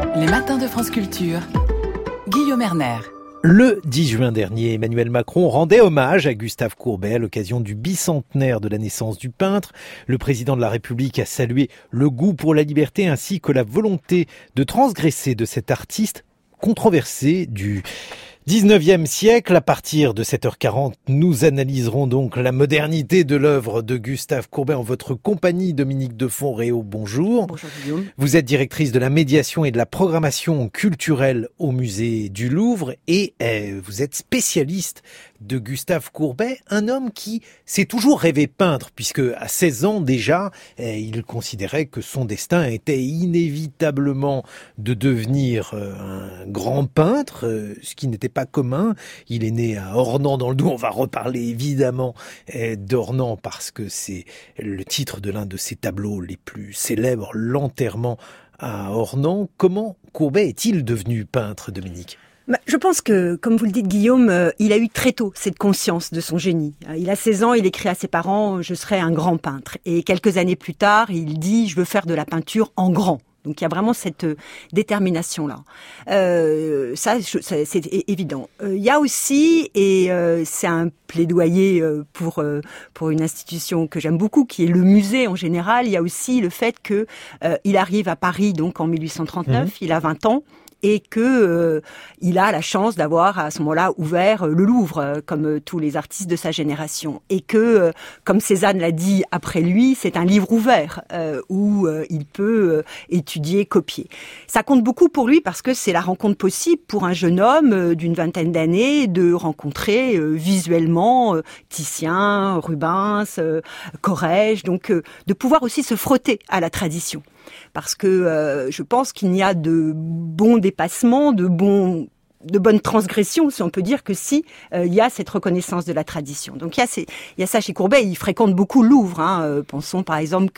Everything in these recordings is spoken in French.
Les matins de France Culture, Guillaume Erner. Le 10 juin dernier, Emmanuel Macron rendait hommage à Gustave Courbet à l'occasion du bicentenaire de la naissance du peintre. Le président de la République a salué le goût pour la liberté ainsi que la volonté de transgresser de cet artiste controversé du 19e siècle. À partir de 7h40, nous analyserons donc la modernité de l'œuvre de Gustave Courbet en votre compagnie. Dominique de Fonréau, bonjour. Bonjour Guillaume. Vous êtes directrice de la médiation et de la programmation culturelle au musée du Louvre et vous êtes spécialiste de Gustave Courbet, un homme qui s'est toujours rêvé peintre puisque à 16 ans déjà, il considérait que son destin était inévitablement de devenir un grand peintre, ce qui n'était pas commun. Il est né à Ornans dans le Doubs. On va reparler évidemment d'Ornans parce que c'est le titre de l'un de ses tableaux les plus célèbres, l'enterrement à Ornans. Comment Courbet est-il devenu peintre, Dominique ? Je pense que, comme vous le dites Guillaume, il a eu très tôt cette conscience de son génie. Il a 16 ans, il écrit à ses parents « Je serai un grand peintre ». Et quelques années plus tard, il dit « Je veux faire de la peinture en grand ». Donc il y a vraiment cette détermination-là. Ça, c'est évident. Il y a aussi, et c'est un plaidoyer pour une institution que j'aime beaucoup, qui est le musée en général, il y a aussi le fait que il arrive à Paris donc en 1839, il a 20 ans. Et que il a la chance d'avoir à ce moment-là ouvert le Louvre, comme tous les artistes de sa génération, et que, comme Cézanne l'a dit après lui, c'est un livre ouvert où il peut étudier, copier. Ça compte beaucoup pour lui parce que c'est la rencontre possible pour un jeune homme d'une vingtaine d'années de rencontrer visuellement Titien, Rubens, Corrège, donc de pouvoir aussi se frotter à la tradition. Parce que je pense qu'il n'y a de bons dépassements, de bonnes transgressions, si on peut dire, que si il y a cette reconnaissance de la tradition. Donc il y a ça chez Courbet. Il fréquente beaucoup le Louvre. Pensons par exemple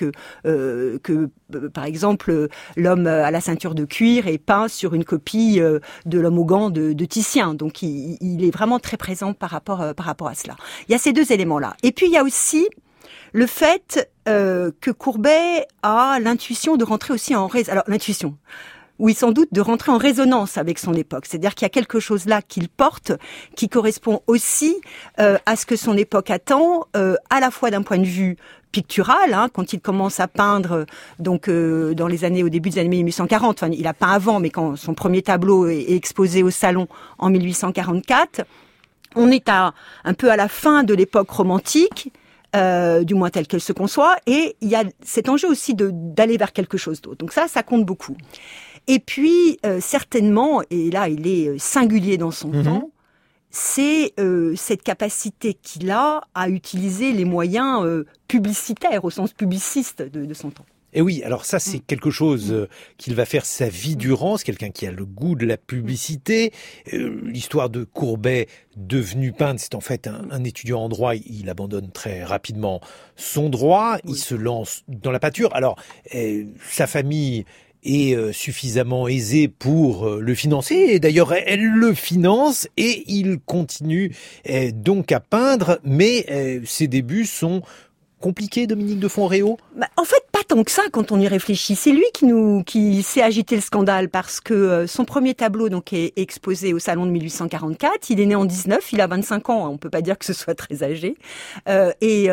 que par exemple l'homme à la ceinture de cuir est peint sur une copie de l'homme aux gants de Titien. Donc il est vraiment très présent par rapport à cela. Il y a ces deux éléments-là. Et puis il y a aussi le fait que Courbet a l'intuition de rentrer aussi l'intuition, oui, sans doute de rentrer en résonance avec son époque. C'est-à-dire qu'il y a quelque chose là qu'il porte, qui correspond aussi à ce que son époque attend, à la fois d'un point de vue pictural, quand il commence à peindre, donc dans les années, au début des années 1840. Enfin, il a peint avant, mais quand son premier tableau est exposé au Salon en 1844, on est un peu à la fin de l'époque romantique. Du moins telle qu'elle se conçoit, et il y a cet enjeu aussi d'aller vers quelque chose d'autre. Donc ça compte beaucoup. Et puis, certainement, et là il est singulier dans son temps, c'est cette capacité qu'il a à utiliser les moyens publicitaires, au sens publiciste de son temps. Et oui, alors ça c'est quelque chose qu'il va faire sa vie durant, c'est quelqu'un qui a le goût de la publicité. L'histoire de Courbet devenu peintre, c'est en fait un étudiant en droit, il abandonne très rapidement son droit, il se lance dans la peinture. Alors sa famille est suffisamment aisée pour le financer, et d'ailleurs elle le finance et il continue donc à peindre, mais ses débuts sont compliqués, Dominique de Fonréau ? En fait, pas tant que ça quand on y réfléchit. C'est lui qui s'est agité le scandale parce que son premier tableau donc est exposé au Salon de 1844. Il est né en 19, il a 25 ans. On peut pas dire que ce soit très âgé. Dès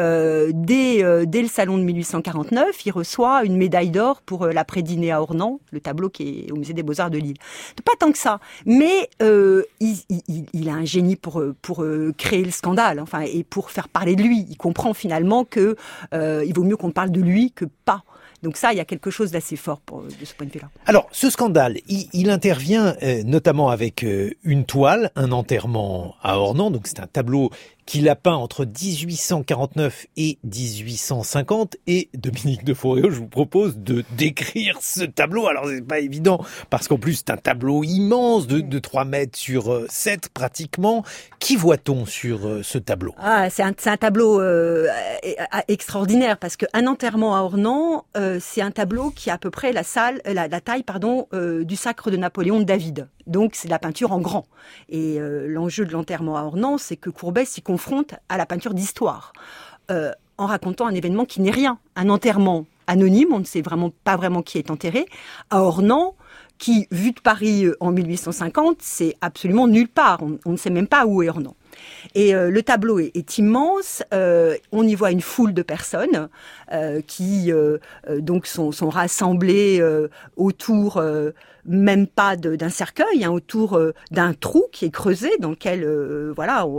le Salon de 1849, il reçoit une médaille d'or pour l'après-dîner à Ornans, le tableau qui est au musée des Beaux-Arts de Lille. Pas tant que ça, mais il a un génie pour créer le scandale, et pour faire parler de lui. Il comprend finalement que il vaut mieux qu'on parle de lui que pas. Donc ça, il y a quelque chose d'assez fort de ce point de vue-là. Alors, ce scandale, il intervient notamment avec une toile, un enterrement à Ornans. Donc c'est un tableau qu'il a peint entre 1849 et 1850. Et Dominique de Fonréau, je vous propose de décrire ce tableau. Alors c'est pas évident, parce qu'en plus c'est un tableau immense de 3 mètres sur 7 pratiquement. Qui voit-on sur ce tableau ? C'est un tableau extraordinaire, parce qu'un enterrement à Ornans, c'est un tableau qui a à peu près la taille du sacre de Napoléon de David. Donc c'est de la peinture en grand. Et l'enjeu de l'enterrement à Ornans, c'est que Courbet s'y confronte à la peinture d'histoire, en racontant un événement qui n'est rien. Un enterrement anonyme, on ne sait pas vraiment qui est enterré, à Ornans, qui, vu de Paris en 1850, c'est absolument nulle part. On ne sait même pas où est Ornans. Et le tableau est immense. On y voit une foule de personnes qui donc sont rassemblées autour, même pas d'un cercueil, hein, autour d'un trou qui est creusé dans lequel le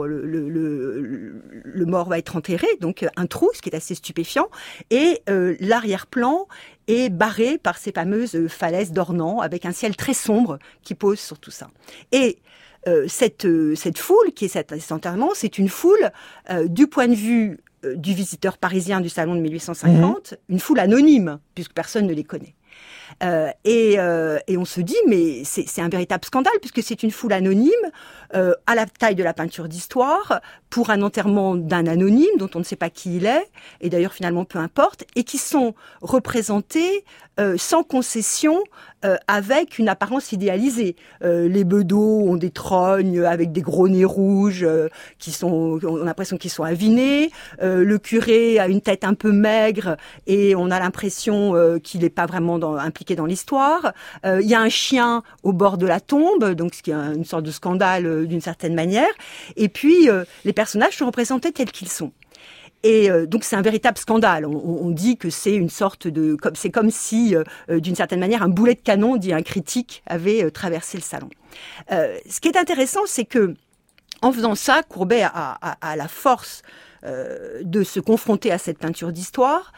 mort va être enterré. Donc un trou, ce qui est assez stupéfiant. Et l'arrière-plan est barré par ces fameuses falaises d'Ornans avec un ciel très sombre qui pose sur tout ça. Et cette foule qui est cet enterrement, c'est une foule du point de vue du visiteur parisien du salon de 1850, une foule anonyme puisque personne ne les connaît. Et on se dit mais c'est un véritable scandale puisque c'est une foule anonyme à la taille de la peinture d'histoire pour un enterrement d'un anonyme dont on ne sait pas qui il est et d'ailleurs finalement peu importe et qui sont représentés sans concession avec une apparence idéalisée. Les bedeaux ont des trognes avec des gros nez rouges on a l'impression qu'ils sont avinés. Le curé a une tête un peu maigre et on a l'impression qu'il n'est pas vraiment impliqué dans l'histoire. Il y a un chien au bord de la tombe, donc ce qui est une sorte de scandale d'une certaine manière. Et puis les personnages sont représentés tels qu'ils sont. Et donc c'est un véritable scandale. On dit que c'est une sorte c'est comme si, d'une certaine manière, un boulet de canon, dit un critique, avait traversé le salon. Ce qui est intéressant, c'est que en faisant ça, Courbet a la force de se confronter à cette peinture d'histoire,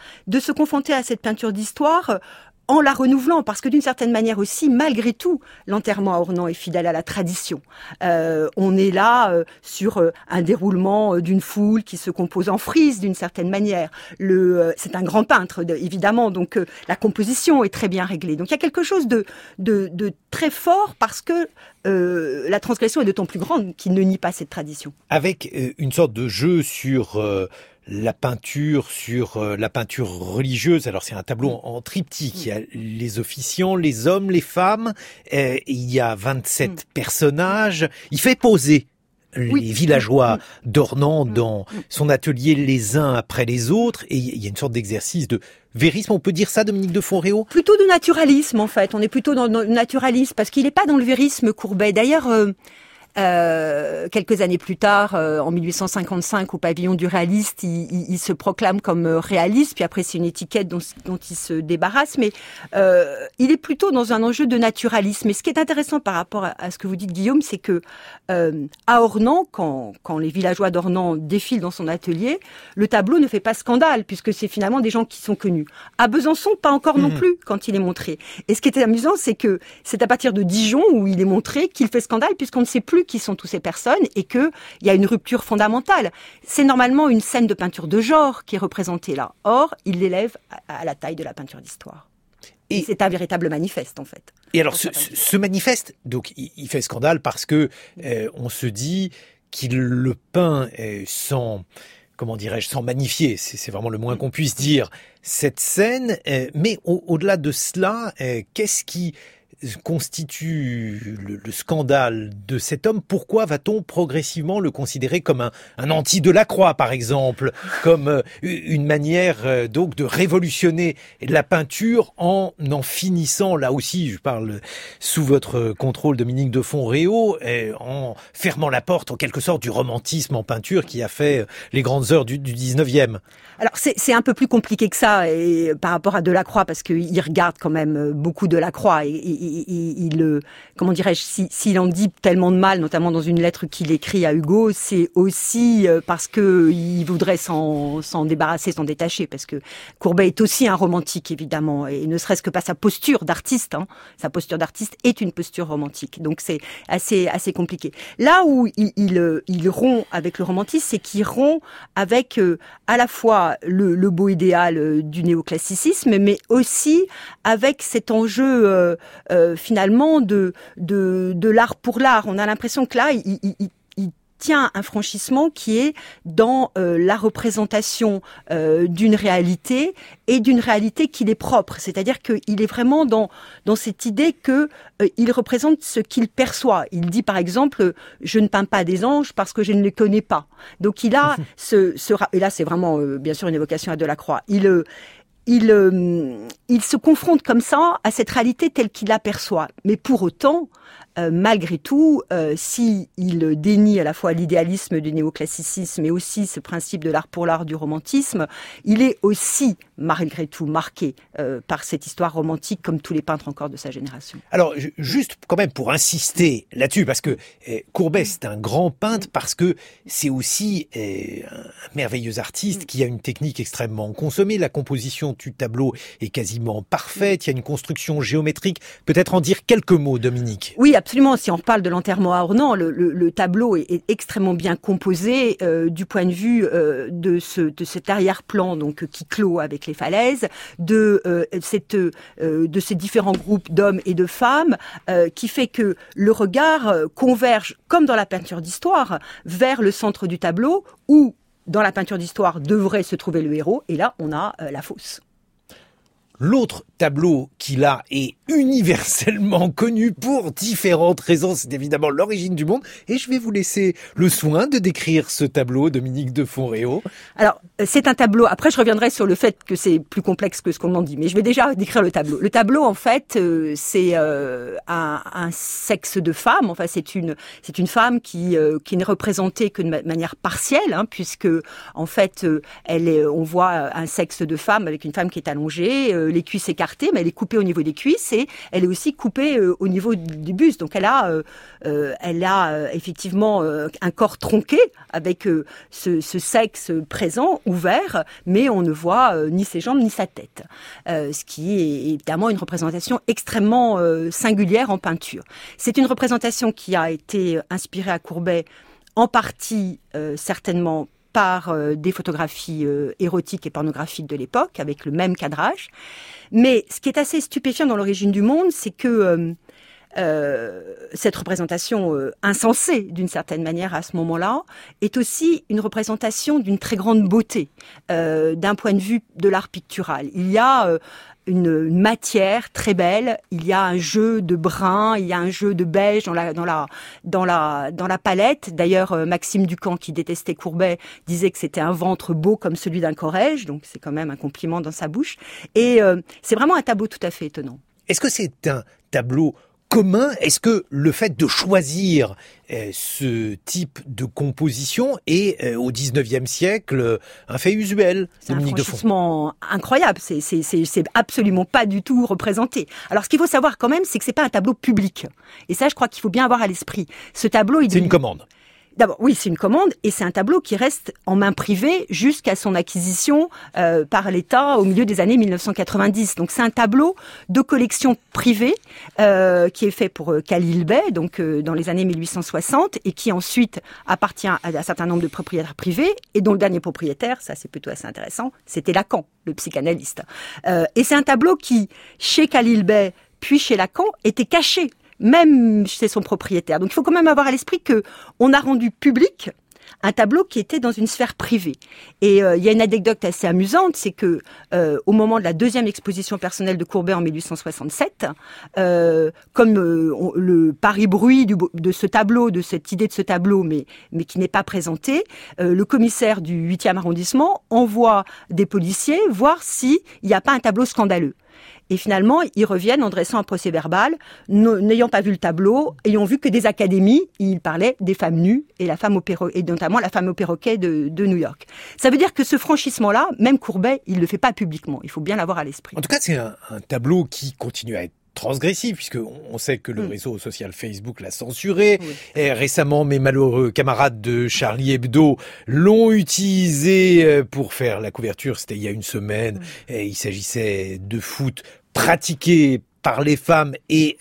en la renouvelant, parce que d'une certaine manière aussi, malgré tout, l'enterrement à Ornans est fidèle à la tradition. On est là sur un déroulement d'une foule qui se compose en frise d'une certaine manière. C'est un grand peintre, évidemment, donc la composition est très bien réglée. Donc il y a quelque chose de très fort parce que la transgression est d'autant plus grande qu'il ne nie pas cette tradition. Avec une sorte de jeu sur la peinture religieuse. Alors c'est un tableau en triptyque. Il y a les officiants, les hommes, les femmes. Il y a 27 personnages. Il fait poser les villageois d'Ornans dans son atelier les uns après les autres. Et il y a une sorte d'exercice de vérisme. On peut dire ça, Dominique de Fonréau ? Plutôt de naturalisme, en fait. On est plutôt dans le naturalisme parce qu'il n'est pas dans le vérisme, Courbet. D'ailleurs, quelques années plus tard, en 1855, au pavillon du réaliste, il se proclame comme réaliste, puis après c'est une étiquette dont il se débarrasse, mais il est plutôt dans un enjeu de naturalisme. Et ce qui est intéressant par rapport à ce que vous dites, Guillaume, c'est que à Ornans, quand les villageois d'Ornans défilent dans son atelier, le tableau ne fait pas scandale, puisque c'est finalement des gens qui sont connus. À Besançon, pas encore non plus, quand il est montré. Et ce qui était amusant, c'est que c'est à partir de Dijon, où il est montré, qu'il fait scandale, puisqu'on ne sait plus qui sont toutes ces personnes et qu'il y a une rupture fondamentale. C'est normalement une scène de peinture de genre qui est représentée là. Or, il l'élève à la taille de la peinture d'histoire. Et c'est un véritable manifeste, en fait. Et alors, ce manifeste, donc, il fait scandale parce que on se dit qu'il le peint sans magnifier, c'est vraiment le moins qu'on puisse dire, cette scène. Mais au-delà de cela, qu'est-ce qui constitue le scandale de cet homme? Pourquoi va-t-on progressivement le considérer comme un anti-Delacroix, par exemple, comme une manière donc de révolutionner la peinture en finissant, là aussi, je parle sous votre contrôle, Dominique de Fonréau, en fermant la porte en quelque sorte du romantisme en peinture qui a fait les grandes heures du 19e? Alors c'est un peu plus compliqué que ça et par rapport à Delacroix parce qu'il regarde quand même beaucoup Delacroix et il comment dirais-je, s'il en dit tellement de mal, notamment dans une lettre qu'il écrit à Hugo, c'est aussi parce que il voudrait s'en débarrasser, s'en détacher, parce que Courbet est aussi un romantique évidemment, et ne serait-ce que pas sa posture d'artiste, sa posture d'artiste est une posture romantique, donc c'est assez compliqué. Là où il rompt avec le romantisme, c'est qu'il rompt avec à la fois le beau idéal du néoclassicisme, mais aussi avec cet enjeu finalement de l'art pour l'art. On a l'impression que là, il tient un franchissement qui est dans la représentation d'une réalité et d'une réalité qui est propre. C'est-à-dire qu'il est vraiment dans cette idée que il représente ce qu'il perçoit. Il dit par exemple, je ne peins pas des anges parce que je ne les connais pas. Donc il a et là c'est vraiment bien sûr une évocation à Delacroix. il se confronte comme ça à cette réalité telle qu'il l'aperçoit. Mais pour autant, malgré tout, si il dénie à la fois l'idéalisme du néoclassicisme et aussi ce principe de l'art pour l'art du romantisme, il est aussi, malgré tout, marqué par cette histoire romantique comme tous les peintres encore de sa génération. Alors, juste quand même pour insister là-dessus, parce que Courbet, c'est un grand peintre, parce que c'est aussi un merveilleux artiste qui a une technique extrêmement consommée. La composition du tableau est quasiment parfaite, il y a une construction géométrique. Peut-être en dire quelques mots, Dominique. Oui, absolument. Si on reparle de l'enterrement à Ornans, le tableau est extrêmement bien composé du point de vue de cet arrière-plan donc qui clôt avec les falaises, de ces différents groupes d'hommes et de femmes, qui fait que le regard converge, comme dans la peinture d'histoire, vers le centre du tableau où, dans la peinture d'histoire, devrait se trouver le héros. Et là, on a la fosse. L'autre tableau qu'il a est universellement connu pour différentes raisons. C'est évidemment l'origine du monde. Et je vais vous laisser le soin de décrire ce tableau, Dominique de Fonréau. Alors, c'est un tableau. Après, je reviendrai sur le fait que c'est plus complexe que ce qu'on en dit. Mais je vais déjà décrire le tableau. Le tableau, en fait, c'est un sexe de femme. Enfin, c'est une femme qui n'est représentée que de manière partielle, hein, puisque, en fait, on voit un sexe de femme avec une femme qui est allongée, les cuisses écartées, mais elle est coupée au niveau des cuisses et elle est aussi coupée au niveau du buste. Donc elle a effectivement un corps tronqué avec ce sexe présent, ouvert, mais on ne voit ni ses jambes ni sa tête. Ce qui est évidemment une représentation extrêmement singulière en peinture. C'est une représentation qui a été inspirée à Courbet en partie certainement par des photographies érotiques et pornographiques de l'époque, avec le même cadrage. Mais ce qui est assez stupéfiant dans l'origine du monde, c'est que cette représentation insensée, d'une certaine manière, à ce moment-là, est aussi une représentation d'une très grande beauté, d'un point de vue de l'art pictural. Il y a une matière très belle, il y a un jeu de brun, il y a un jeu de beige dans la palette. D'ailleurs, Maxime Ducamp, qui détestait Courbet, disait que c'était un ventre beau comme celui d'un Corrège, donc c'est quand même un compliment dans sa bouche. Et c'est vraiment un tableau tout à fait étonnant. Est-ce que c'est un tableau commun? Est-ce que le fait de choisir ce type de composition est au XIXe siècle un fait usuel? C'est un franchissement incroyable. C'est absolument pas du tout représenté. Alors, ce qu'il faut savoir quand même, c'est que c'est pas un tableau public. Et ça, je crois qu'il faut bien avoir à l'esprit. Ce tableau, c'est une commande. D'abord, oui, c'est une commande et c'est un tableau qui reste en main privée jusqu'à son acquisition par l'État au milieu des années 1990. Donc, c'est un tableau de collection privée qui est fait pour Khalil Bey, donc dans les années 1860, et qui ensuite appartient à un certain nombre de propriétaires privés et dont le dernier propriétaire, ça c'est plutôt assez intéressant, c'était Lacan, le psychanalyste. Et c'est un tableau qui, chez Khalil Bey puis chez Lacan, était caché, même chez son propriétaire. Donc il faut quand même avoir à l'esprit que on a rendu public un tableau qui était dans une sphère privée. Et il y a une anecdote assez amusante, c'est que au moment de la deuxième exposition personnelle de Courbet en 1867, comme le pari-bruit de ce tableau, de cette idée de ce tableau, mais qui n'est pas présenté, le commissaire du 8e arrondissement envoie des policiers voir s'il n'y a pas un tableau scandaleux. Et finalement, ils reviennent en dressant un procès-verbal, n'ayant pas vu le tableau, ayant vu que des académies, ils parlaient des femmes nues et notamment la femme au perroquet de New York. Ça veut dire que ce franchissement-là, même Courbet, il le fait pas publiquement. Il faut bien l'avoir à l'esprit. En tout cas, c'est un tableau qui continue à être transgressif, puisque on sait que le réseau social Facebook l'a censuré. Oui. Et récemment, mes malheureux camarades de Charlie Hebdo l'ont utilisé pour faire la couverture. C'était il y a une semaine. Oui. Et il s'agissait de foot pratiqué par les femmes et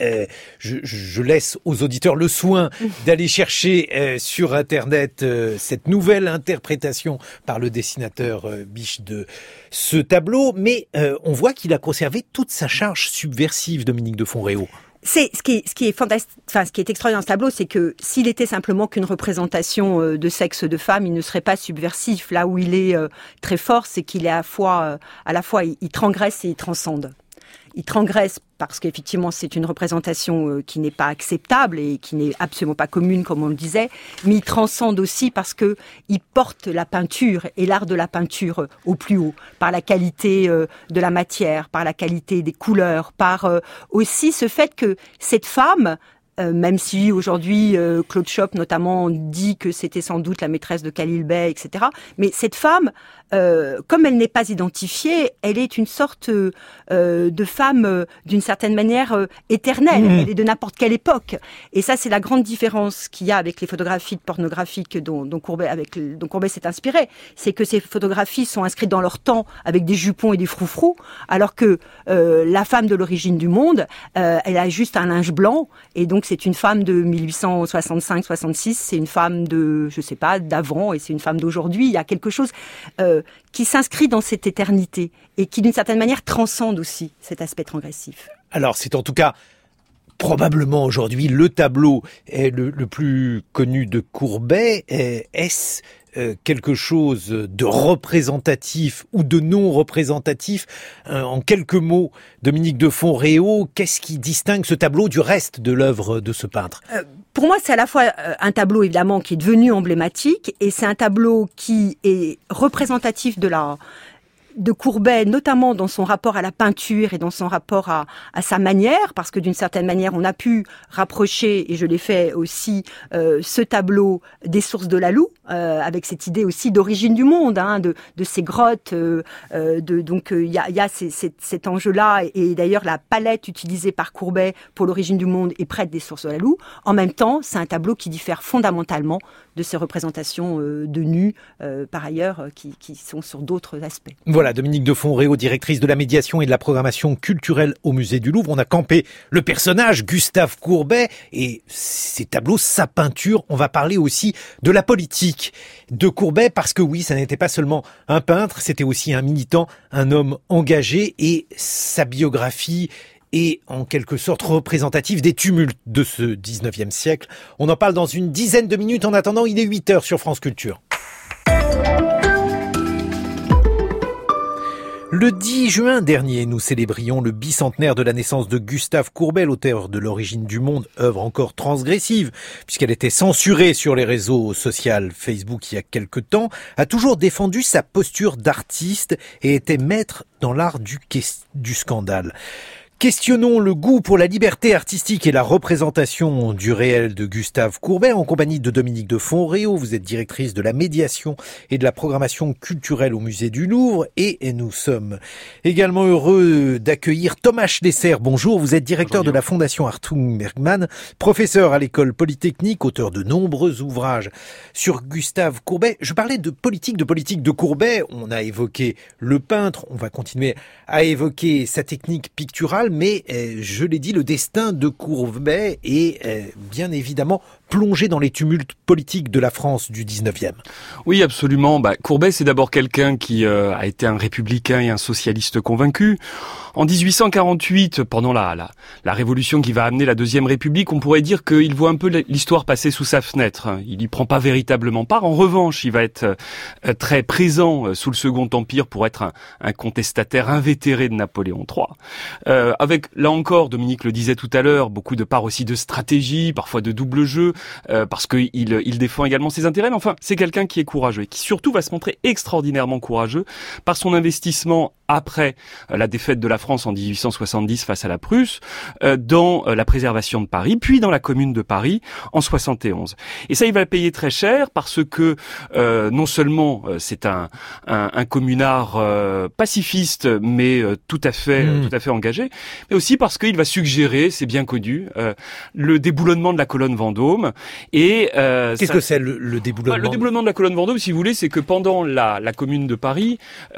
je laisse aux auditeurs le soin d'aller chercher sur Internet cette nouvelle interprétation par le dessinateur Biche de ce tableau. Mais on voit qu'il a conservé toute sa charge subversive, Dominique de Fonréau. C'est ce qui est fantastique, enfin ce qui est extraordinaire dans ce tableau, c'est que s'il était simplement qu'une représentation de sexe de femme, il ne serait pas subversif. Là où il est très fort, c'est qu'il est à la fois il transgresse et il transcende. il transgresse parce qu'effectivement c'est une représentation qui n'est pas acceptable et qui n'est absolument pas commune comme on le disait, mais il transcende aussi parce que il porte la peinture et l'art de la peinture au plus haut, par la qualité de la matière, par la qualité des couleurs, par aussi ce fait que cette femme, même si aujourd'hui Claude Chope notamment dit que c'était sans doute la maîtresse de Khalil Bey, etc. Mais cette femme, comme elle n'est pas identifiée, elle est une sorte de femme d'une certaine manière éternelle. Elle est de n'importe quelle époque. Et ça, c'est la grande différence qu'il y a avec les photographies pornographiques dont Courbet s'est inspiré. C'est que ces photographies sont inscrites dans leur temps avec des jupons et des froufrous, alors que la femme de l'origine du monde, elle a juste un linge blanc, et donc c'est une femme de 1865-66, c'est une femme de, je sais pas, d'avant, et c'est une femme d'aujourd'hui. Il y a quelque chose qui s'inscrit dans cette éternité et qui, d'une certaine manière, transcende aussi cet aspect transgressif. Alors, c'est en tout cas probablement aujourd'hui le tableau le plus connu de Courbet. Est-ce quelque chose de représentatif ou de non représentatif? En quelques mots, Dominique de Fonréau, qu'est-ce qui distingue ce tableau du reste de l'œuvre de ce peintre? Pour moi, c'est à la fois un tableau évidemment qui est devenu emblématique, et c'est un tableau qui est représentatif de Courbet, notamment dans son rapport à la peinture et dans son rapport à sa manière, parce que d'une certaine manière, on a pu rapprocher, et je l'ai fait aussi, ce tableau des sources de Laloux, avec cette idée aussi d'origine du monde, de ces grottes. Donc il y a cet enjeu-là, et d'ailleurs la palette utilisée par Courbet pour l'origine du monde est près des sources de Laloux. En même temps, c'est un tableau qui diffère fondamentalement de ces représentations de nus, par ailleurs, qui sont sur d'autres aspects. Voilà, Dominique de Fonréau, directrice de la médiation et de la programmation culturelle au Musée du Louvre. On a campé le personnage, Gustave Courbet, et ses tableaux, sa peinture. On va parler aussi de la politique de Courbet, parce que oui, ça n'était pas seulement un peintre, c'était aussi un militant, un homme engagé, et sa biographie est en quelque sorte représentative des tumultes de ce 19e siècle. On en parle dans une dizaine de minutes. En attendant, il est 8h sur France Culture. Le 10 juin dernier, nous célébrions le bicentenaire de la naissance de Gustave Courbet, l'auteur de L'origine du monde, œuvre encore transgressive, puisqu'elle était censurée sur les réseaux sociaux Facebook il y a quelque temps, a toujours défendu sa posture d'artiste et était maître dans l'art du scandale. Questionnons le goût pour la liberté artistique et la représentation du réel de Gustave Courbet en compagnie de Dominique de Fonréau. Vous êtes directrice de la médiation et de la programmation culturelle au Musée du Louvre, et nous sommes également heureux d'accueillir Thomas Schlesser. Bonjour, vous êtes directeur de la Fondation Artung Bergman, professeur à l'école polytechnique, auteur de nombreux ouvrages sur Gustave Courbet. Je parlais de politique de Courbet. On a évoqué le peintre, on va continuer à évoquer sa technique picturale, mais je l'ai dit, le destin de Courbet est bien évidemment plongé dans les tumultes politiques de la France du 19e. Oui, absolument. Courbet, c'est d'abord quelqu'un qui a été un républicain et un socialiste convaincu. En 1848, pendant la révolution qui va amener la Deuxième République, on pourrait dire qu'il voit un peu l'histoire passer sous sa fenêtre. Il n'y prend pas véritablement part. En revanche, il va être très présent sous le Second Empire pour être un contestataire invétéré de Napoléon III. Avec, là encore, Dominique le disait tout à l'heure, beaucoup de part aussi de stratégie, parfois de double jeu, parce qu'il défend également ses intérêts. Mais enfin, c'est quelqu'un qui est courageux et qui surtout va se montrer extraordinairement courageux par son investissement après la défaite de la France en 1870 face à la Prusse, dans la préservation de Paris, puis dans la Commune de Paris en 71. Et ça, il va le payer très cher parce que non seulement c'est un communard pacifiste, mais tout à fait engagé, mais aussi parce qu'il va suggérer, c'est bien connu, le déboulonnement de la colonne Vendôme. Et qu'est-ce que c'est le déboulonnement? Le déboulonnement de la colonne Vendôme, si vous voulez, c'est que pendant la Commune de Paris,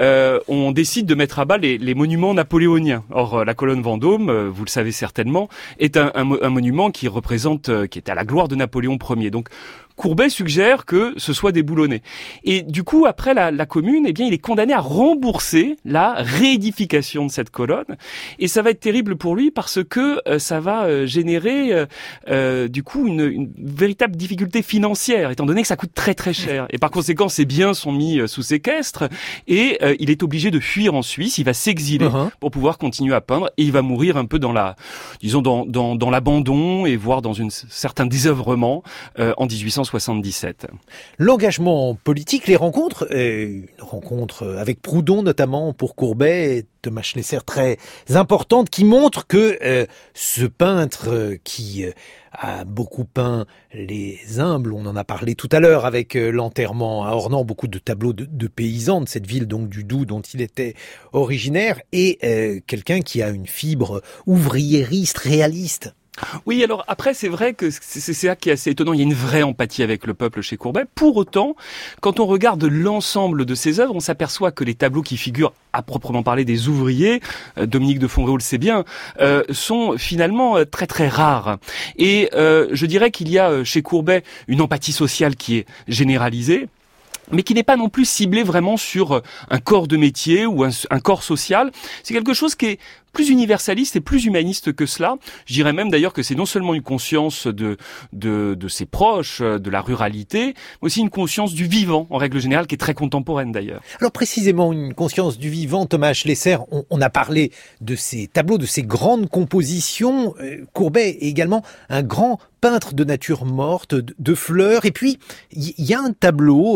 on décide de mettre à bas les monuments napoléoniens. Or, la colonne Vendôme, vous le savez certainement, est un monument qui représente, qui est à la gloire de Napoléon Ier. Donc, Courbet suggère que ce soit déboulonné. Et du coup, après la commune, eh bien, il est condamné à rembourser la réédification de cette colonne. Et ça va être terrible pour lui parce que ça va générer du coup une véritable difficulté financière, étant donné que ça coûte très très cher. Et par conséquent, ses biens sont mis sous séquestre et il est obligé de fuir en Suisse. Il va s'exiler pour pouvoir continuer à peindre et il va mourir un peu dans dans l'abandon et voire dans un certain désœuvrement en 1877. L'engagement politique, les rencontres, une rencontre avec Proudhon notamment pour Courbet, Thomas Schlesser très importante, qui montre que ce peintre qui a beaucoup peint les humbles, on en a parlé tout à l'heure avec l'enterrement à Ornans, beaucoup de tableaux de paysans de cette ville donc du Doubs dont il était originaire, et quelqu'un qui a une fibre ouvriériste, réaliste. Oui, alors après, c'est vrai que c'est ça qui est assez étonnant. Il y a une vraie empathie avec le peuple chez Courbet. Pour autant, quand on regarde l'ensemble de ses œuvres, on s'aperçoit que les tableaux qui figurent, à proprement parler, des ouvriers, Dominique de Fonréau le sait bien, sont finalement très très rares. Et je dirais qu'il y a chez Courbet une empathie sociale qui est généralisée, mais qui n'est pas non plus ciblée vraiment sur un corps de métier ou un corps social. C'est quelque chose qui est plus universaliste et plus humaniste que cela. Je dirais même d'ailleurs que c'est non seulement une conscience de ses proches, de la ruralité, mais aussi une conscience du vivant, en règle générale, qui est très contemporaine d'ailleurs. Alors précisément, une conscience du vivant, Thomas Schlesser, on a parlé de ces tableaux, de ces grandes compositions. Courbet est également un grand peintre de nature morte, de fleurs. Et puis, il y a un tableau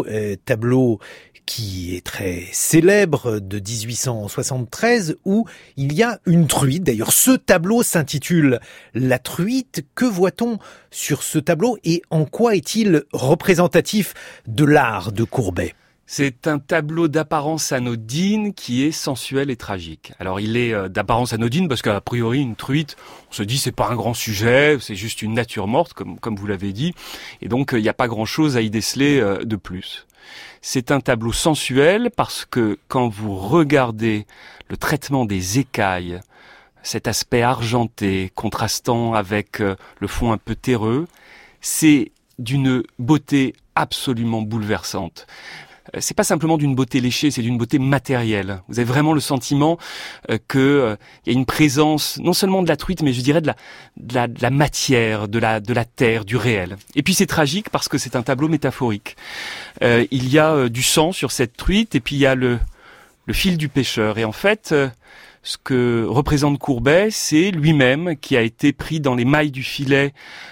qui est très célèbre de 1873 où il y a une truite. D'ailleurs, ce tableau s'intitule La truite. Que voit-on sur ce tableau et en quoi est-il représentatif de l'art de Courbet ? C'est un tableau d'apparence anodine qui est sensuel et tragique. Alors il est d'apparence anodine parce qu'a priori une truite, on se dit c'est pas un grand sujet, c'est juste une nature morte comme vous l'avez dit, et donc il n'y a pas grand-chose à y déceler de plus. C'est un tableau sensuel parce que quand vous regardez le traitement des écailles, cet aspect argenté contrastant avec le fond un peu terreux, c'est d'une beauté absolument bouleversante. C'est pas simplement d'une beauté léchée, c'est d'une beauté matérielle. Vous avez vraiment le sentiment que il y a une présence non seulement de la truite, mais je dirais de la matière, de la terre, du réel. Et puis c'est tragique parce que c'est un tableau métaphorique. Il y a du sang sur cette truite et puis il y a le fil du pêcheur. Et en fait, ce que représente Courbet, c'est lui-même qui a été pris dans les mailles du filet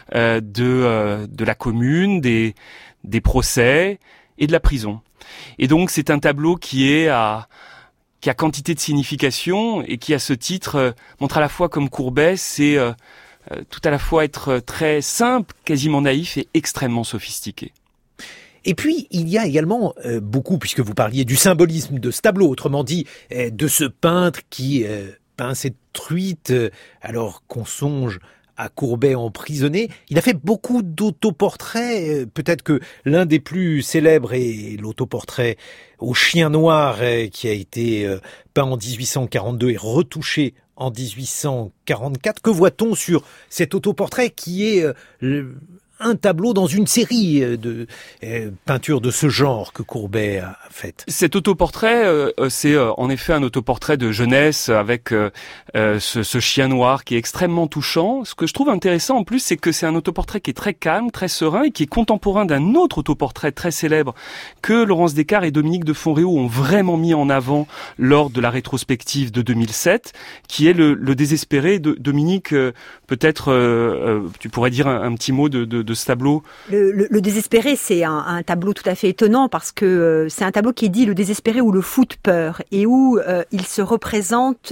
de la commune, des procès et de la prison. Et donc c'est un tableau qui a quantité de signification et qui à ce titre montre à la fois comme Courbet, c'est tout à la fois être très simple, quasiment naïf et extrêmement sophistiqué. Et puis, il y a également beaucoup, puisque vous parliez du symbolisme de ce tableau, autrement dit, de ce peintre qui peint cette truite, alors qu'on songe à Courbet emprisonné. Il a fait beaucoup d'autoportraits. Peut-être que l'un des plus célèbres est l'autoportrait au chien noir qui a été peint en 1842 et retouché en 1844. Que voit-on sur cet autoportrait qui est un tableau dans une série de peintures de ce genre que Courbet a faites? Cet autoportrait, c'est en effet un autoportrait de jeunesse avec ce chien noir qui est extrêmement touchant. Ce que je trouve intéressant en plus, c'est que c'est un autoportrait qui est très calme, très serein et qui est contemporain d'un autre autoportrait très célèbre que Laurence Descartes et Dominique de Fonréau ont vraiment mis en avant lors de la rétrospective de 2007, qui est le désespéré de Dominique. Peut-être tu pourrais dire un petit mot de ce tableau. Le désespéré, c'est un tableau tout à fait étonnant parce que c'est un tableau qui dit le désespéré ou le fou de peur et où il se représente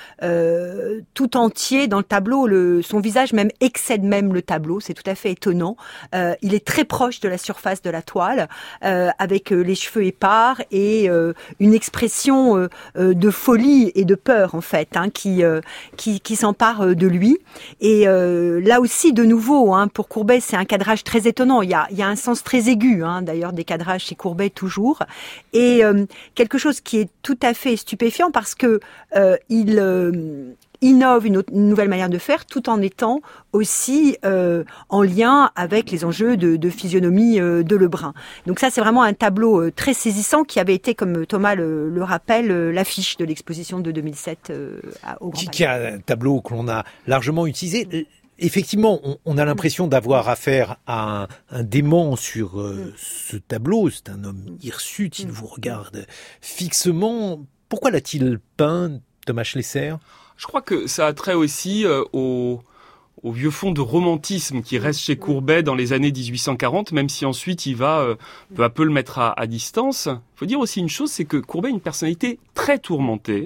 tout entier dans le tableau. Son visage même excède même le tableau, c'est tout à fait étonnant. Il est très proche de la surface de la toile avec les cheveux épars et une expression de folie et de peur en fait qui s'empare de lui. Et là aussi de nouveau pour Courbet c'est un cadrage très étonnant. Il y a un sens très aigu, d'ailleurs, des cadrages chez Courbet toujours. Et quelque chose qui est tout à fait stupéfiant parce que innove une nouvelle manière de faire, tout en étant aussi en lien avec les enjeux de physionomie de Lebrun. Donc ça, c'est vraiment un tableau très saisissant qui avait été, comme Thomas le rappelle, l'affiche de l'exposition de 2007 au Grand Palais. Qui est un tableau que l'on a largement utilisé. Effectivement, on a l'impression d'avoir affaire à un dément sur ce tableau. C'est un homme hirsute, il vous regarde fixement. Pourquoi l'a-t-il peint, Thomas Schlesser ? Je crois que ça a trait aussi au vieux fond de romantisme qui reste chez Courbet dans les années 1840, même si ensuite il va peu à peu le mettre à distance. Il faut dire aussi une chose, c'est que Courbet est une personnalité très tourmentée,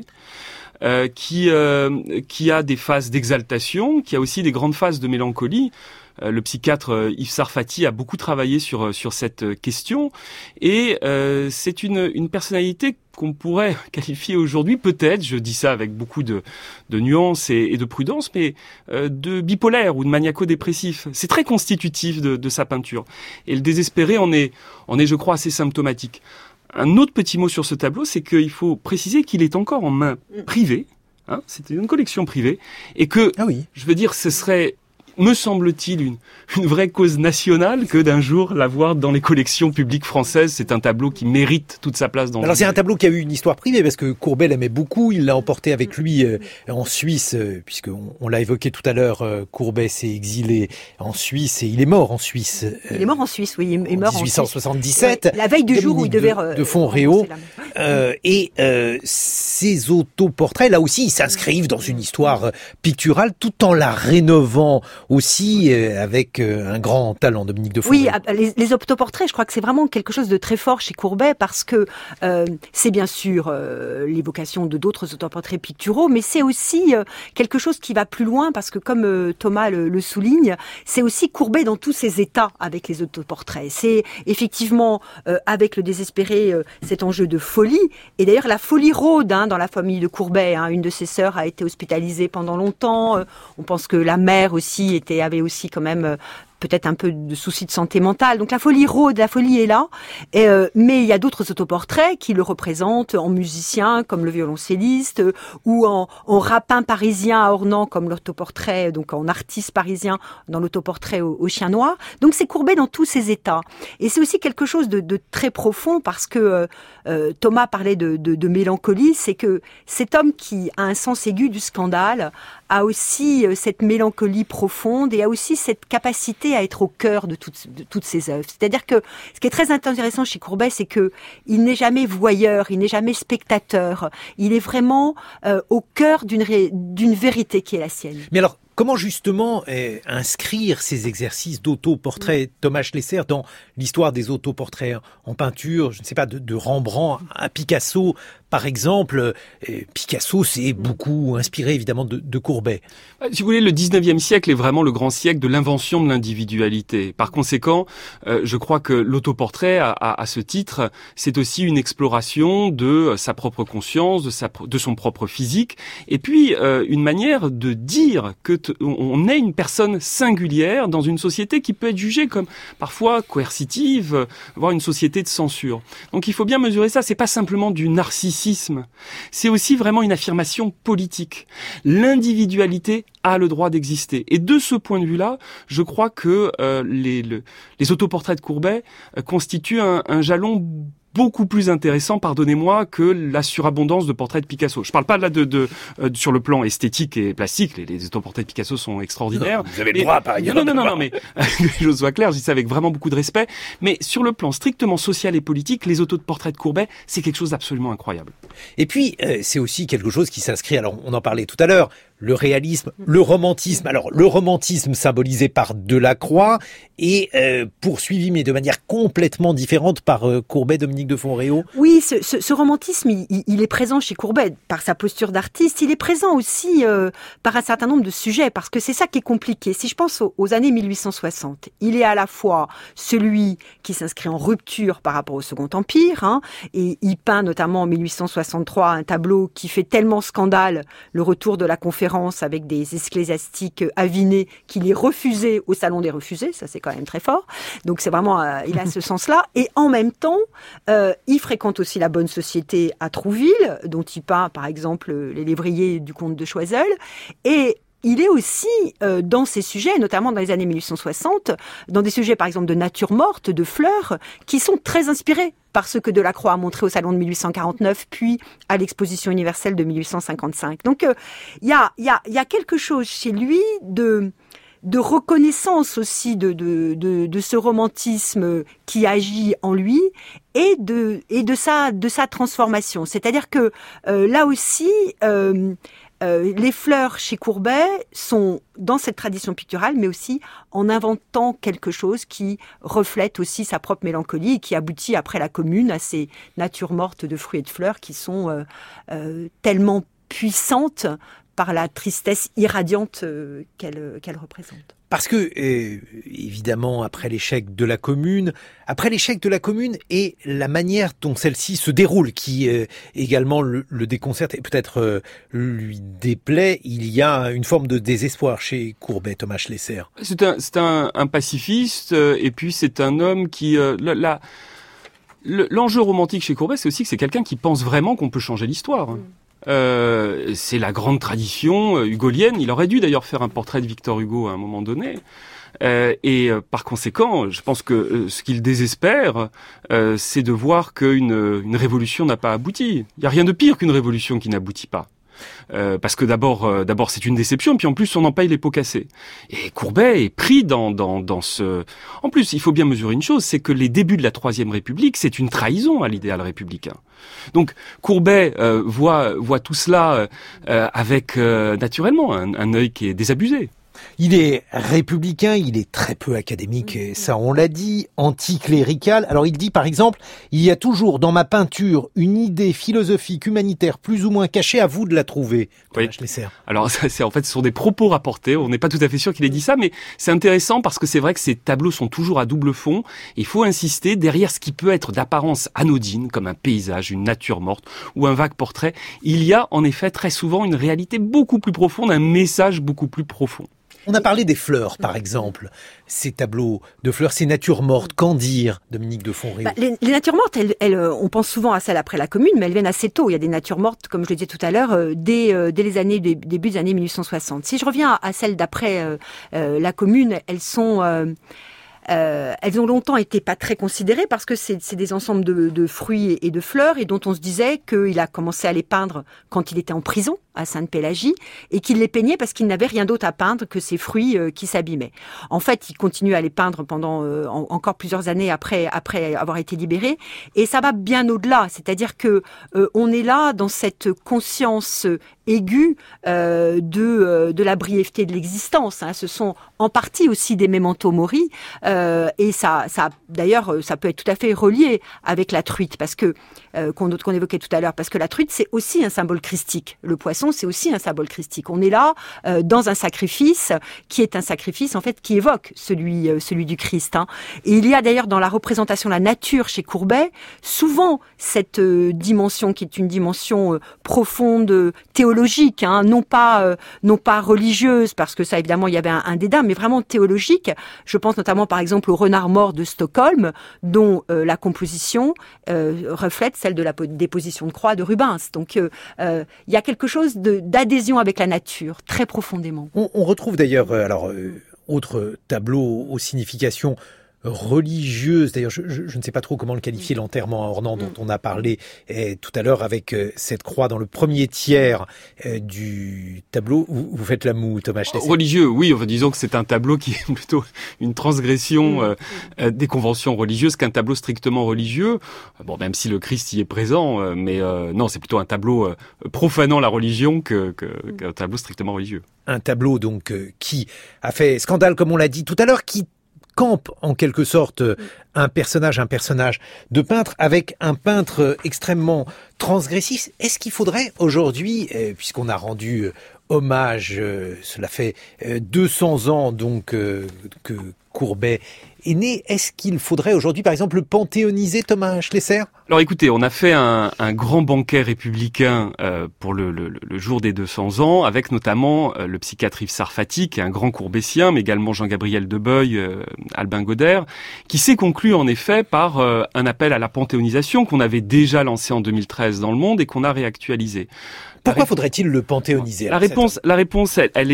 qui a des phases d'exaltation, qui a aussi des grandes phases de mélancolie. Le psychiatre Yves Sarfati a beaucoup travaillé sur cette question, et c'est une personnalité qu'on pourrait qualifier aujourd'hui, peut-être, je dis ça avec beaucoup de nuances et de prudence, mais de bipolaire ou de maniaco-dépressif. C'est très constitutif de sa peinture. Et le désespéré en est, je crois, assez symptomatique. Un autre petit mot sur ce tableau, c'est qu'il faut préciser qu'il est encore en main privée. C'était une collection privée. Et que, je veux dire, ce serait, me semble-t-il, une vraie cause nationale que d'un jour l'avoir dans les collections publiques françaises. C'est un tableau qui mérite toute sa place dans le musée. C'est un tableau qui a eu une histoire privée parce que Courbet l'aimait beaucoup. Il l'a emporté avec lui en Suisse, puisqu'on l'a évoqué tout à l'heure. Courbet s'est exilé en Suisse et il est mort en Suisse. Il est mort en Suisse, oui. Il est mort en 1877. La veille du jour où il devait de Fontréau. Et ces autoportraits, là aussi, ils s'inscrivent dans une histoire picturale tout en la rénovant aussi avec un grand talent, Dominique de Fontréau. Oui, les autoportraits, je crois que c'est vraiment quelque chose de très fort chez Courbet parce que c'est bien sûr l'évocation de d'autres autoportraits picturaux, mais c'est aussi quelque chose qui va plus loin parce que comme Thomas le souligne, c'est aussi Courbet dans tous ses états avec les autoportraits. C'est effectivement avec le désespéré cet enjeu de folie, et d'ailleurs la folie rôde dans la famille de Courbet. Une de ses sœurs a été hospitalisée pendant longtemps. On pense que la mère aussi avait aussi quand même peut-être un peu de soucis de santé mentale. Donc la folie rôde, la folie est là. Mais il y a d'autres autoportraits qui le représentent en musicien, comme le violoncelliste, ou en rapin parisien à Ornans, comme l'autoportrait, donc en artiste parisien dans l'autoportrait au Chien Noir. Donc c'est Courbet dans tous ses états. Et c'est aussi quelque chose de très profond parce que Thomas parlait de mélancolie, c'est que cet homme qui a un sens aigu du scandale a aussi cette mélancolie profonde et a aussi cette capacité à être au cœur de toutes ses œuvres. C'est-à-dire que ce qui est très intéressant chez Courbet, c'est que il n'est jamais voyeur, il n'est jamais spectateur. Il est vraiment au cœur d'une vérité qui est la sienne. Mais alors, comment justement inscrire ces exercices d'autoportrait, Thomas Schlesser, dans l'histoire des autoportraits en peinture, je ne sais pas, de Rembrandt à Picasso, par exemple. Picasso s'est beaucoup inspiré évidemment de Courbet. Si vous voulez, le 19e siècle est vraiment le grand siècle de l'invention de l'individualité. Par conséquent, je crois que l'autoportrait, à ce titre, c'est aussi une exploration de sa propre conscience, de son propre physique, et puis une manière de dire que on est une personne singulière dans une société qui peut être jugée comme parfois coercitive, voire une société de censure. Donc il faut bien mesurer ça, c'est pas simplement du narcissisme, c'est aussi vraiment une affirmation politique. L'individualité a le droit d'exister. Et de ce point de vue-là, je crois que les autoportraits de Courbet constituent un jalon beaucoup plus intéressant, pardonnez-moi, que la surabondance de portraits de Picasso. Je parle pas là sur le plan esthétique et plastique, les autoportraits de Picasso sont extraordinaires. Non, vous avez le droit, par ailleurs. Non, mais que je sois clair, je dis ça avec vraiment beaucoup de respect, mais sur le plan strictement social et politique, les autoportraits de Courbet, c'est quelque chose d'absolument incroyable. Et puis, c'est aussi quelque chose qui s'inscrit, alors on en parlait tout à l'heure, le réalisme, le romantisme. Alors, le romantisme symbolisé par Delacroix et poursuivi, mais de manière complètement différente par Courbet, Dominique de Fontréau. Oui, ce romantisme, il est présent chez Courbet par sa posture d'artiste. Il est présent aussi par un certain nombre de sujets, parce que c'est ça qui est compliqué. Si je pense aux années 1860, il est à la fois celui qui s'inscrit en rupture par rapport au Second Empire, et il peint notamment en 1863 un tableau qui fait tellement scandale, le retour de la conférence conférences avec des ecclésiastiques avinés qui les refusaient au Salon des Refusés, ça c'est quand même très fort. Donc c'est vraiment, il a ce sens-là. Et en même temps, il fréquente aussi la bonne société à Trouville, dont il peint par exemple les lévriers du comte de Choiseul. Et il est aussi dans ces sujets, notamment dans les années 1860, dans des sujets par exemple de nature morte, de fleurs, qui sont très inspirés par ce que Delacroix a montré au Salon de 1849, puis à l'Exposition universelle de 1855. Donc il y a quelque chose chez lui de reconnaissance aussi de ce romantisme qui agit en lui et de sa transformation. C'est-à-dire que là aussi, les fleurs chez Courbet sont dans cette tradition picturale, mais aussi en inventant quelque chose qui reflète aussi sa propre mélancolie et qui aboutit après la Commune à ces natures mortes de fruits et de fleurs qui sont tellement puissantes par la tristesse irradiante qu'elle représente. Parce que, évidemment, après l'échec de la Commune et la manière dont celle-ci se déroule, qui également le déconcerte et peut-être lui déplaît, il y a une forme de désespoir chez Courbet, Thomas Schlesser. C'est un pacifiste, et puis c'est un homme qui... L'enjeu romantique chez Courbet, c'est aussi que c'est quelqu'un qui pense vraiment qu'on peut changer l'histoire. C'est la grande tradition hugolienne. Il aurait dû d'ailleurs faire un portrait de Victor Hugo à un moment donné. Par conséquent, je pense que ce qu'il désespère, c'est de voir qu'une révolution n'a pas abouti. Il n'y a rien de pire qu'une révolution qui n'aboutit pas. Parce que d'abord c'est une déception, puis en plus on en paye les pots cassés. Et Courbet est pris dans ce... En plus, il faut bien mesurer une chose, c'est que les débuts de la Troisième République, c'est une trahison à l'idéal républicain. Donc Courbet voit tout cela avec naturellement un œil qui est désabusé. Il est républicain, il est très peu académique, et ça on l'a dit, anticlérical. Alors il dit par exemple, il y a toujours dans ma peinture une idée philosophique, humanitaire, plus ou moins cachée, à vous de la trouver. Oui. Alors en fait ce sont des propos rapportés, on n'est pas tout à fait sûr qu'il ait dit ça, mais c'est intéressant parce que c'est vrai que ces tableaux sont toujours à double fond. Il faut insister, derrière ce qui peut être d'apparence anodine, comme un paysage, une nature morte ou un vague portrait, il y a en effet très souvent une réalité beaucoup plus profonde, un message beaucoup plus profond. On a parlé des fleurs, par exemple. Ces tableaux de fleurs, ces natures mortes, qu'en dire, Dominique de Fonriot? Les natures mortes, on pense souvent à celles après la Commune, mais elles viennent assez tôt. Il y a des natures mortes, comme je le disais tout à l'heure, dès les années, début des années 1860. Si je reviens à celles d'après la Commune, elles ont longtemps été pas très considérées parce que c'est des ensembles de fruits et de fleurs et dont on se disait qu'il a commencé à les peindre quand il était en prison à Sainte-Pélagie et qu'il les peignait parce qu'il n'avait rien d'autre à peindre que ces fruits qui s'abîmaient. En fait, il continue à les peindre pendant encore plusieurs années après avoir été libéré et ça va bien au-delà. C'est-à-dire que on est là dans cette conscience aiguë de la brièveté de l'existence. Hein. Ce sont en partie aussi des memento mori et ça d'ailleurs ça peut être tout à fait relié avec la truite parce que qu'on évoquait tout à l'heure parce que la truite c'est aussi un symbole christique. Le poisson c'est aussi un symbole christique. On est là dans un sacrifice qui est un sacrifice en fait qui évoque celui du Christ. Hein. Et il y a d'ailleurs dans la représentation de la nature chez Courbet souvent cette dimension qui est une dimension profonde théologique, hein, non pas religieuse parce que ça évidemment il y avait un dédain, mais vraiment théologique. Je pense notamment par exemple au Renard mort de Stockholm, dont la composition reflète celle de la déposition de croix de Rubens. Donc il y a quelque chose d'adhésion avec la nature, très profondément. On retrouve d'ailleurs, autre tableau aux significations religieuse. D'ailleurs, je ne sais pas trop comment le qualifier, l'enterrement à Ornans dont on a parlé tout à l'heure avec cette croix dans le premier tiers du tableau. Vous faites la moue, Thomas Schlesser. Religieux, oui. Enfin, disons que c'est un tableau qui est plutôt une transgression des conventions religieuses qu'un tableau strictement religieux. Bon, même si le Christ y est présent, mais non, c'est plutôt un tableau profanant la religion qu'un tableau strictement religieux. Un tableau donc qui a fait scandale, comme on l'a dit tout à l'heure, qui campe en quelque sorte un personnage de peintre avec un peintre extrêmement transgressif. Est-ce qu'il faudrait aujourd'hui, puisqu'on a rendu hommage, cela fait 200 ans donc que Courbet est né. Est-ce qu'il faudrait aujourd'hui, par exemple, le panthéoniser, Thomas Schlesser ? Alors écoutez, on a fait un grand banquet républicain pour le jour des 200 ans, avec notamment le psychiatre Yves Sarfati, qui est un grand courbétien, mais également Jean-Gabriel Debeuil, Albin Godert, qui s'est conclu en effet par un appel à la panthéonisation qu'on avait déjà lancé en 2013 dans le monde et qu'on a réactualisé. Pourquoi faudrait-il le panthéoniser ? La réponse, elle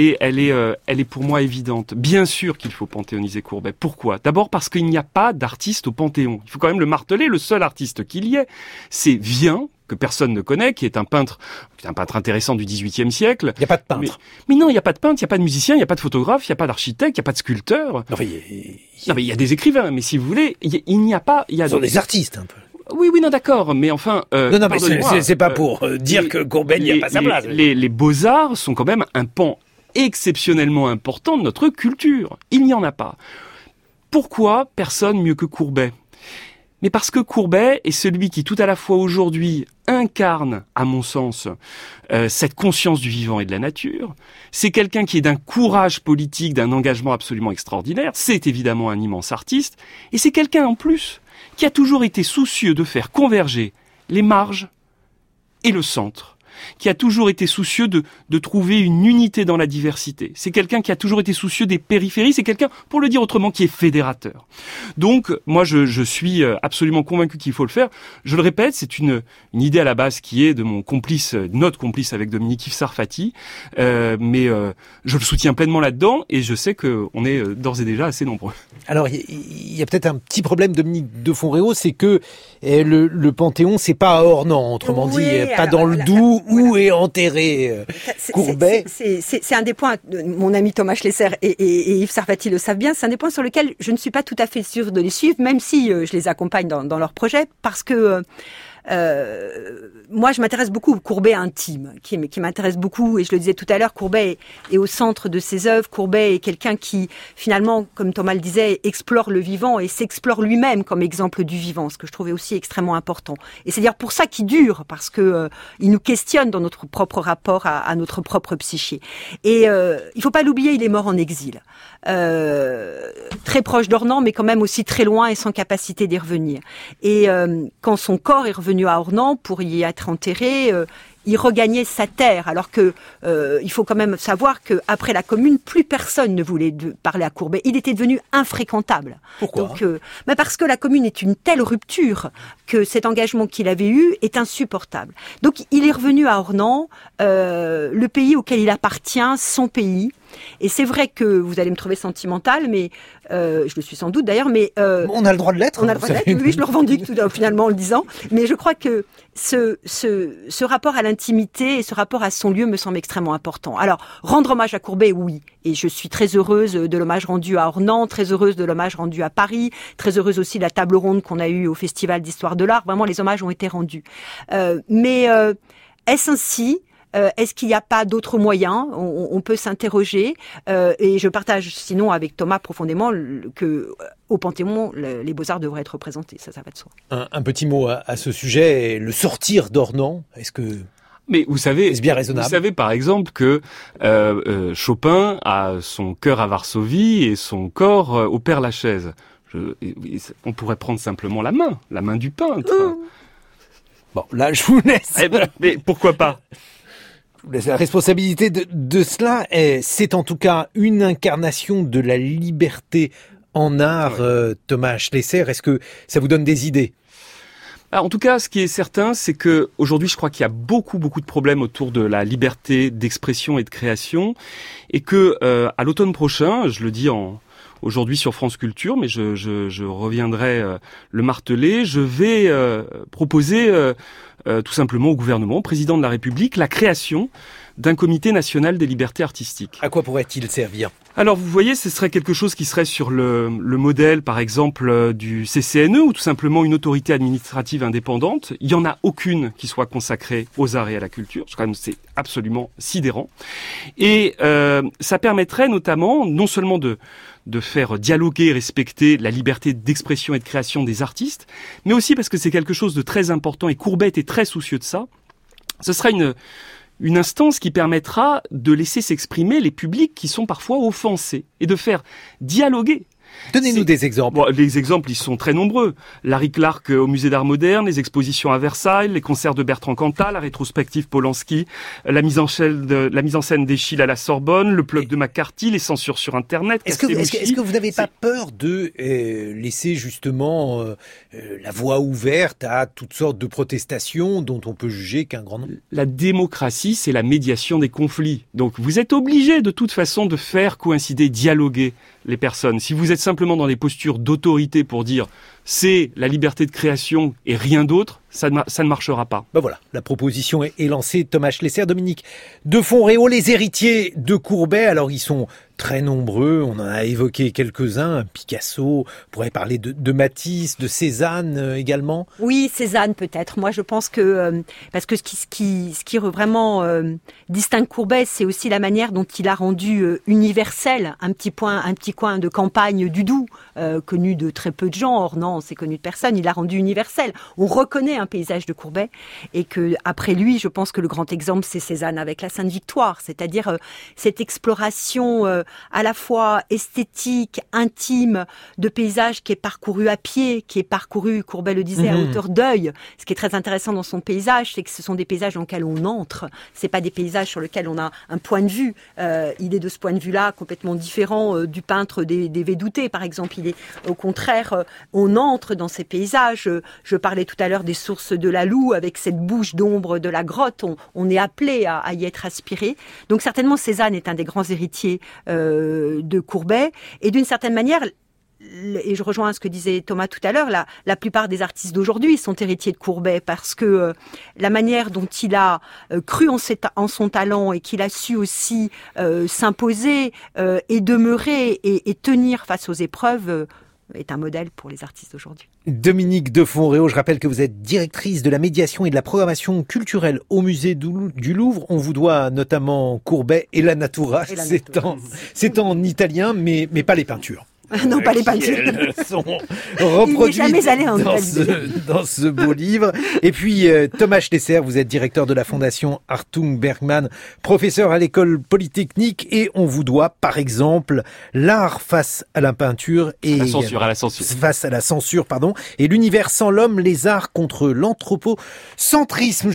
est pour moi évidente. Bien sûr qu'il faut panthéoniser Courbet. Pourquoi ? D'abord parce qu'il n'y a pas d'artiste au Panthéon. Il faut quand même le marteler. Le seul artiste qu'il y ait, c'est Vien, que personne ne connaît, qui est un peintre intéressant du XVIIIe siècle. Il n'y a pas de peintre. Mais non, il n'y a pas de peintre, il n'y a pas de musicien, il n'y a pas de photographe, il n'y a pas d'architecte, il n'y a pas de sculpteur. Non, mais il y a des écrivains. Mais si vous voulez, il n'y a pas. Ce sont des artistes un peu. Oui, non, d'accord, mais enfin... non, mais c'est pas pour dire que Courbet n'y a pas sa place. Les beaux-arts sont quand même un pan exceptionnellement important de notre culture. Il n'y en a pas. Pourquoi personne mieux que Courbet ? Mais parce que Courbet est celui qui, tout à la fois aujourd'hui, incarne, à mon sens, cette conscience du vivant et de la nature. C'est quelqu'un qui est d'un courage politique, d'un engagement absolument extraordinaire. C'est évidemment un immense artiste. Et c'est quelqu'un, en plus, qui a toujours été soucieux de faire converger les marges et le centre, qui a toujours été soucieux de trouver une unité dans la diversité. C'est quelqu'un qui a toujours été soucieux des périphéries, c'est quelqu'un, pour le dire autrement, qui est fédérateur. Donc, moi, je suis absolument convaincu qu'il faut le faire. Je le répète, c'est une idée à la base qui est de notre complice avec Dominique Yves Sarfati, mais je le soutiens pleinement là-dedans, et je sais qu'on est d'ores et déjà assez nombreux. Alors, il y a peut-être un petit problème, Dominique de Fonréau, c'est que le Panthéon, c'est pas à Ornans, autrement dit, pas dans le Doubs, où est enterré Courbet. C'est un des points, mon ami Thomas Schlesser et Yves Sarfati le savent bien, c'est un des points sur lesquels je ne suis pas tout à fait sûre de les suivre, même si je les accompagne dans leur projet, parce que moi, je m'intéresse beaucoup au Courbet intime, qui m'intéresse beaucoup, et je le disais tout à l'heure, Courbet est au centre de ses œuvres. Courbet est quelqu'un qui, finalement, comme Thomas le disait, explore le vivant et s'explore lui-même comme exemple du vivant, ce que je trouvais aussi extrêmement important. Et c'est-à-dire pour ça qu'il dure, parce que il nous questionne dans notre propre rapport à notre propre psyché. Et il faut pas l'oublier, il est mort en exil. Très proche d'Ornans, mais quand même aussi très loin et sans capacité d'y revenir. Et quand son corps est revenu à Ornans pour y être enterré, il regagnait sa terre, alors que il faut quand même savoir que après la Commune, plus personne ne voulait parler à Courbet. Il était devenu infréquentable. Pourquoi ? Donc, parce que la Commune est une telle rupture que cet engagement qu'il avait eu est insupportable. Donc il est revenu à Ornans, le pays auquel il appartient, son pays. Et c'est vrai que vous allez me trouver sentimentale, mais je le suis sans doute d'ailleurs, mais on a le droit de l'être. On a le droit de l'être. Oui, je le revendique finalement en le disant. Mais je crois que ce rapport à l'intimité et ce rapport à son lieu me semble extrêmement important. Alors, rendre hommage à Courbet, oui. Et je suis très heureuse de l'hommage rendu à Ornans, très heureuse de l'hommage rendu à Paris, très heureuse aussi de la table ronde qu'on a eue au Festival d'Histoire de l'Art. Vraiment, les hommages ont été rendus. Mais est-ce ainsi ? Est-ce qu'il n'y a pas d'autres moyens ? On peut s'interroger. Et je partage sinon avec Thomas profondément que au Panthéon, les Beaux-Arts devraient être représentés. Ça va de soi. Un petit mot à ce sujet. Le sortir d'Ornans, est-ce que... Mais vous savez, est-ce bien raisonnable ? Vous savez par exemple que Chopin a son cœur à Varsovie et son corps au Père-Lachaise. On pourrait prendre simplement la main du peintre. Bon, là, je vous laisse. Mais pourquoi pas ? La responsabilité de cela, c'est en tout cas une incarnation de la liberté en art, Thomas Schlesser. Est-ce que ça vous donne des idées ? Alors, en tout cas, ce qui est certain, c'est que aujourd'hui, je crois qu'il y a beaucoup de problèmes autour de la liberté d'expression et de création, et que à l'automne prochain, je le dis aujourd'hui sur France Culture, mais je reviendrai le marteler, je vais proposer tout simplement au gouvernement, au président de la République, la création d'un comité national des libertés artistiques. À quoi pourrait-il servir ? Alors vous voyez, ce serait quelque chose qui serait sur le modèle, par exemple, du CCNE, ou tout simplement une autorité administrative indépendante. Il n'y en a aucune qui soit consacrée aux arts et à la culture. C'est absolument sidérant. Et ça permettrait notamment, non seulement de faire dialoguer et respecter la liberté d'expression et de création des artistes, mais aussi parce que c'est quelque chose de très important, et Courbet est très soucieux de ça, ce sera une instance qui permettra de laisser s'exprimer les publics qui sont parfois offensés, et de faire dialoguer Donnez-nous des exemples. Bon, les exemples, ils sont très nombreux. Larry Clark au Musée d'Art Moderne, les expositions à Versailles, les concerts de Bertrand Cantat, la rétrospective Polanski, la mise en scène d'Eschyle à la Sorbonne, le plug de McCarthy, les censures sur Internet. Est-ce que vous n'avez pas peur de laisser justement la voie ouverte à toutes sortes de protestations dont on peut juger qu'un grand nombre? La démocratie, c'est la médiation des conflits. Donc vous êtes obligé de toute façon de faire coïncider, dialoguer les personnes. Si vous êtes simplement dans des postures d'autorité pour dire c'est la liberté de création et rien d'autre, ça ne marchera pas. Ben voilà, la proposition est lancée. Thomas Schlesser, Dominique de Fonréau, les héritiers de Courbet. Alors ils sont très nombreux, on en a évoqué quelques-uns, Picasso, on pourrait parler de Matisse, de Cézanne également. Oui, Cézanne peut-être. Moi je pense que, parce que ce qui vraiment distingue Courbet, c'est aussi la manière dont il a rendu universel un petit coin de campagne du Doubs, connu de très peu de gens, or non, c'est connu de personne, il l'a rendu universel. On reconnaît un paysage de Courbet, et que après lui, je pense que le grand exemple, c'est Cézanne avec la Sainte-Victoire, c'est-à-dire cette exploration à la fois esthétique, intime, de paysages qui est parcouru à pied, qui est parcouru, Courbet le disait, à hauteur d'œil. Ce qui est très intéressant dans son paysage, c'est que ce sont des paysages dans lesquels on entre. C'est pas des paysages sur lesquels on a un point de vue. Il est de ce point de vue-là complètement différent du peintre des Védoutés, par exemple. Il est au contraire, on entre dans ces paysages. Je parlais tout à l'heure des sources de la Loue, avec cette bouche d'ombre de la grotte. On est appelé à y être aspiré. Donc certainement, Cézanne est un des grands héritiers de Courbet, et d'une certaine manière, et je rejoins ce que disait Thomas tout à l'heure, la plupart des artistes d'aujourd'hui sont héritiers de Courbet, parce que la manière dont il a cru en son talent, et qu'il a su aussi s'imposer et demeurer et tenir face aux épreuves, est un modèle pour les artistes d'aujourd'hui. Dominique de Fonréau, je rappelle que vous êtes directrice de la médiation et de la programmation culturelle au musée du Louvre. On vous doit notamment Courbet et la Natura. C'est en italien, mais pas les peintures. Non, pas les peintures. Elles sont reproduites jamais allé en Italie. dans ce beau livre. Et puis, Thomas Schlesser, vous êtes directeur de la fondation Hartung Bergman, professeur à l'école polytechnique, et on vous doit, par exemple, l'art face à la peinture et face à la censure, et l'univers sans l'homme, les arts contre l'anthropocentrisme.